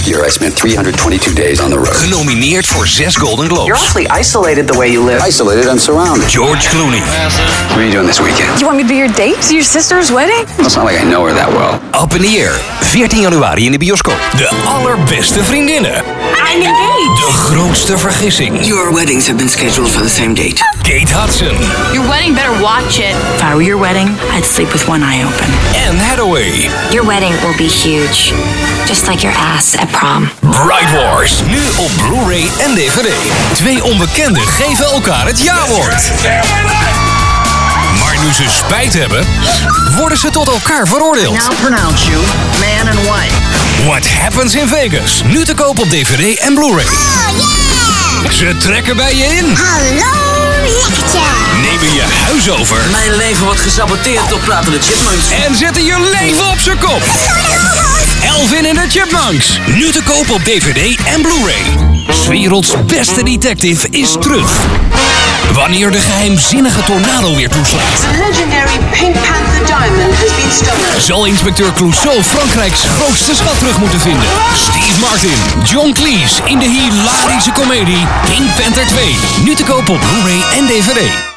Last year I spent 322 days on the road. Genomineerd voor 6 Golden Globes. You're awfully isolated the way you live. Isolated and surrounded. George Clooney. What are you doing this weekend? You want me to be your date to your sister's wedding? Well, it's not like I know her that well. Up in the Air. 14 januari in de bioscoop. De allerbeste vriendinnen. I'm engaged. De grootste vergissing. Your weddings have been scheduled for the same date. Kate Hudson. Your wedding better watch it. If I were your wedding, I'd sleep with one eye open. Anne Hathaway. Your wedding will be huge. Just like your ass at prom. Bride Wars. Nu op Blu-ray en DVD. 2 onbekenden geven elkaar het ja-woord. Maar nu ze spijt hebben, worden ze tot elkaar veroordeeld. Now pronounce you man and wife. What Happens in Vegas. Nu te koop op DVD en Blu-ray. Oh yeah! Ze trekken bij je in. Hallo, lekkertje. Nemen je huis over. Mijn leven wordt gesaboteerd door pratende chipmunks. En zetten je leven op zijn kop. Elvin en de Chipmunks. Nu te koop op DVD en Blu-ray. 's werelds beste detective is terug. Wanneer de geheimzinnige tornado weer toeslaat. The legendary Pink Panther diamond has been stolen. Zal inspecteur Clouseau Frankrijks grootste schat terug moeten vinden. Steve Martin, John Cleese in de hilarische komedie Pink Panther 2. Nu te koop op Blu-ray en DVD.